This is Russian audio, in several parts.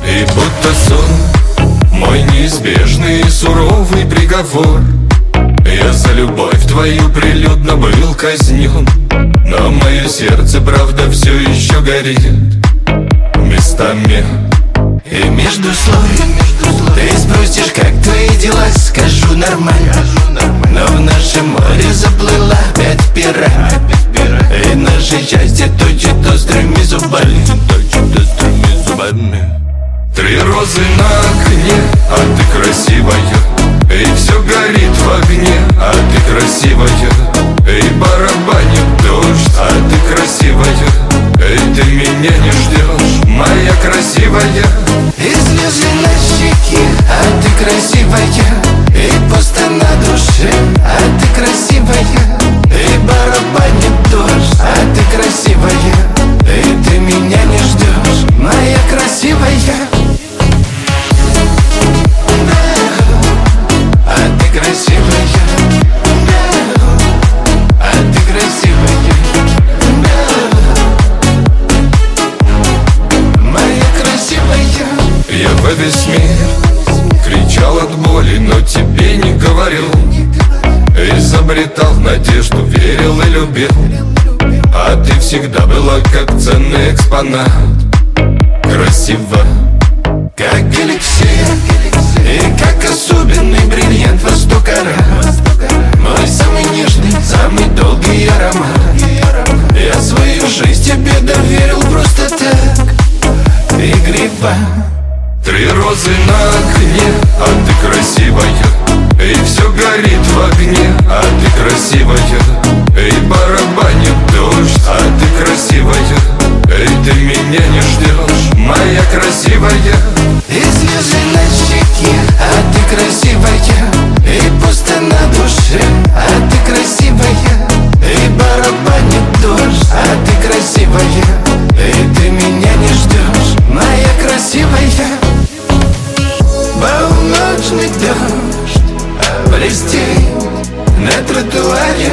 И будто сон, мой неизбежный и суровый приговор. Я за любовь твою прилюдно был казнен, но мое сердце, правда, все еще горит местами. И между слов ты спросишь, как твои дела, скажу нормально. Но в нашем море заплыла опять пират, и наше счастье точит острыми зубами. Три розы на окне, а ты красивая, и все горит в огне, а ты красивая. И барабанит дождь, а ты красивая, и ты меня не ждешь, моя красивая. И слезы на щеке, а ты красивая, и пусто на душе, а ты красивая. И барабанит дождь, а ты красивая, и ты меня не ждешь, моя красивая. А ты красивая, а ты красивая, моя красивая. Я во весь мир кричал от боли, но тебе не говорил. Изобретал надежду, верил и любил, а ты всегда была как ценный экспонат. Красиво, как эликсир, и как особенный бриллиант во 100 карат. Мой самый нежный, самый долгий аромат. Я свою жизнь тебе доверил просто так, игриво. Три розы на окне, а ты красивая, и все горит в огне, а ты красивая. И барабанит дождь, а ты красивая, и ты меня не ждешь, моя красивая. И слезы на щеке, а ты красивая, и пусто на душе, а ты красивая. И барабанит дождь, а ты красивая, и ты меня не ждешь, моя красивая. Полночный дождь блестит на тротуаре,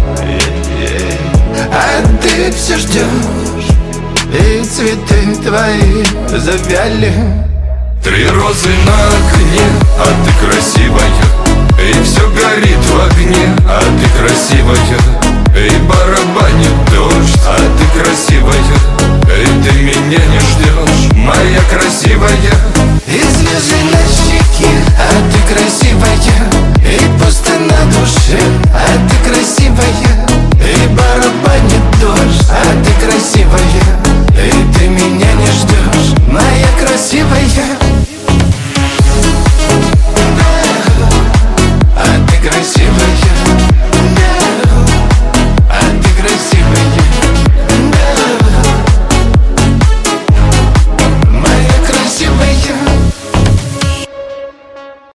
а ты все ждешь, и цветы твои завяли. Три розы на окне, а ты красивая, и все горит в огне, а ты красивая. И барабанит дождь, а ты красивая, и ты меня не ждешь, моя красивая.